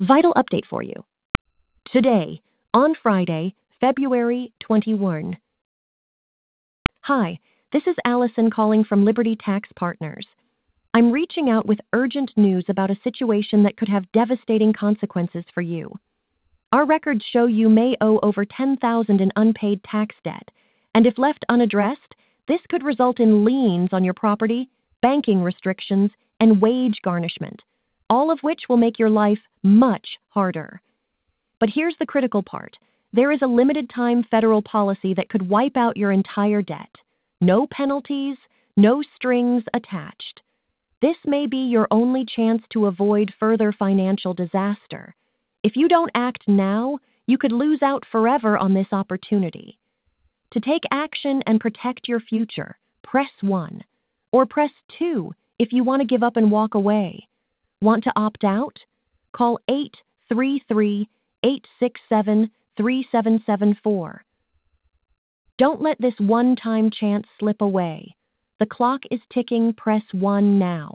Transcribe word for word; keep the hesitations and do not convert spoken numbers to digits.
Vital update for you. Today, on Friday, February twenty-first. Hi, this is Allison calling from Liberty Tax Partners. I'm reaching out with urgent news about a situation that could have devastating consequences for you. Our records show you may owe over ten thousand dollars in unpaid tax debt, and if left unaddressed, this could result in liens on your property, banking restrictions, and wage garnishment, all of which will make your life much harder. But here's the critical part. There is a limited-time federal policy that could wipe out your entire debt. No penalties, no strings attached. This may be your only chance to avoid further financial disaster. If you don't act now, you could lose out forever on this opportunity. To take action and protect your future, press one. Or press two if you want to give up and walk away. Want to opt out? Call eight three three, eight six seven, three seven seven four. Don't let this one-time chance slip away. The clock is ticking. Press one now.